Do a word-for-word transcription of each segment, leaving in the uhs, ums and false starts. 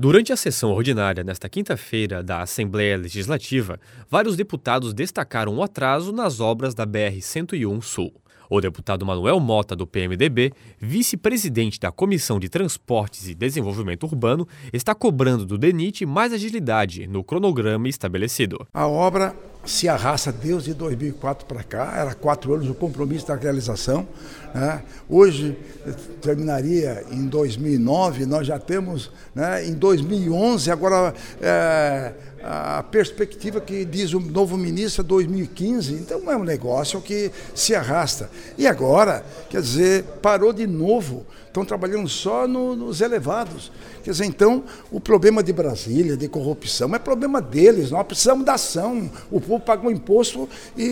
Durante a sessão ordinária nesta quinta-feira da Assembleia Legislativa, vários deputados destacaram o atraso nas obras da B R cento e um Sul. O deputado Manuel Mota, do P M D B, vice-presidente da Comissão de Transportes e Desenvolvimento Urbano, está cobrando do DENIT mais agilidade no cronograma estabelecido. A obra se arrasta desde dois mil e quatro para cá, era quatro anos o compromisso da realização, né? Hoje terminaria em dois mil e nove, nós já temos, né, em dois mil e onze, agora é, a perspectiva que diz o novo ministro é dois mil e quinze, então é um negócio que se arrasta. E agora, quer dizer, parou de novo, estão trabalhando só no, nos elevados. Quer dizer, então, o problema de Brasília, de corrupção, é problema deles, nós precisamos da ação. O povo paga um imposto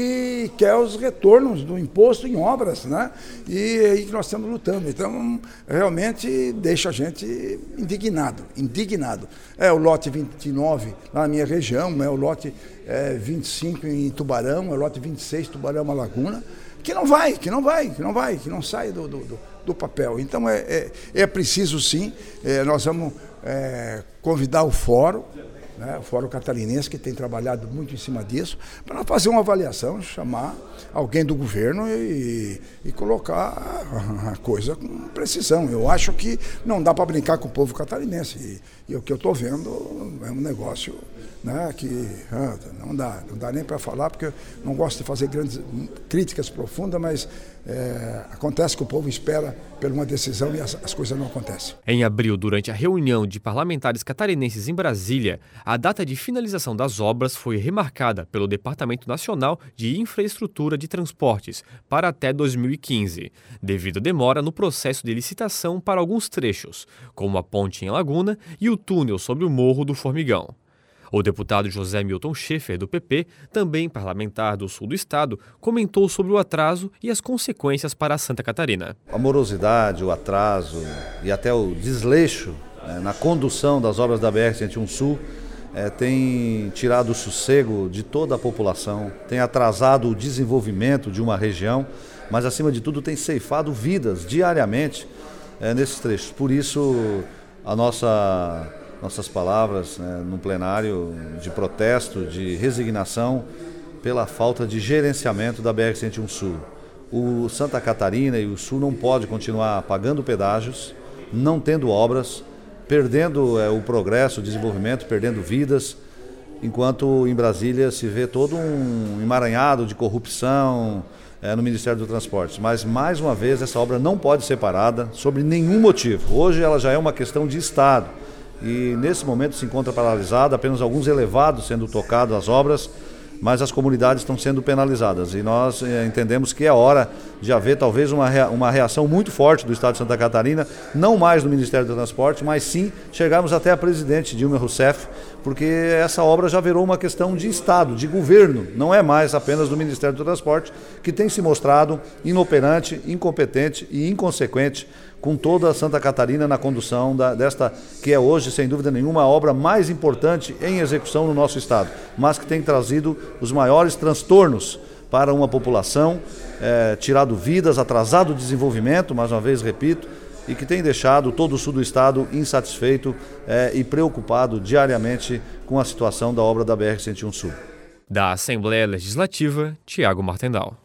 e quer os retornos do imposto em obras, né? E é aí que nós estamos lutando. Então, realmente deixa a gente indignado, indignado. É o lote vinte e nove lá na minha região, é o lote é, vinte e cinco em Tubarão, é o lote vinte e seis Tubarão Laguna, que não vai, que não vai, que não vai, que não sai do, do, do, do papel. Então é, é, é preciso sim, é, nós vamos é, convidar o fórum, né, o Fórum Catarinense, que tem trabalhado muito em cima disso, para nós fazer uma avaliação, chamar alguém do governo e, e colocar a coisa com precisão. Eu acho que não dá para brincar com o povo catarinense. E, e o que eu estou vendo é um negócio, né, que ah, não dá, não dá nem para falar, porque eu não gosto de fazer grandes críticas profundas, mas é, acontece que o povo espera por uma decisão e as, as coisas não acontecem. Em abril, durante a reunião de parlamentares catarinenses em Brasília, a data de finalização das obras foi remarcada pelo Departamento Nacional de Infraestrutura de Transportes para até dois mil e quinze, devido à demora no processo de licitação para alguns trechos, como a ponte em Laguna e o túnel sobre o Morro do Formigão. O deputado José Milton Schaefer, do P P, também parlamentar do sul do estado, comentou sobre o atraso e as consequências para Santa Catarina. A morosidade, o atraso e até o desleixo, né, na condução das obras da B R cento e um Sul é, tem tirado o sossego de toda a população, tem atrasado o desenvolvimento de uma região, mas acima de tudo tem ceifado vidas diariamente é, nesses trechos. Por isso a nossa... Nossas palavras, né, no plenário de protesto, de resignação pela falta de gerenciamento da B R cento e um Sul. O Santa Catarina e o Sul não pode continuar pagando pedágios, não tendo obras, perdendo é, o progresso, o desenvolvimento, perdendo vidas, enquanto em Brasília se vê todo um emaranhado de corrupção é, no Ministério do Transportes. Mas, mais uma vez, essa obra não pode ser parada sob nenhum motivo. Hoje ela já é uma questão de Estado. E nesse momento se encontra paralisada, apenas alguns elevados sendo tocados as obras, mas as comunidades estão sendo penalizadas. E nós eh, entendemos que é hora de haver talvez uma, rea uma reação muito forte do Estado de Santa Catarina, não mais no Ministério do Transporte, mas sim chegarmos até a presidente Dilma Rousseff, porque essa obra já virou uma questão de Estado, de governo, não é mais apenas do Ministério do Transporte, que tem se mostrado inoperante, incompetente e inconsequente com toda a Santa Catarina na condução da, desta, que é hoje, sem dúvida nenhuma, a obra mais importante em execução no nosso estado, mas que tem trazido os maiores transtornos para uma população, é, tirado vidas, atrasado o desenvolvimento, mais uma vez repito, e que tem deixado todo o sul do estado insatisfeito é, e preocupado diariamente com a situação da obra da B R cento e um Sul. Da Assembleia Legislativa, Tiago Martendal.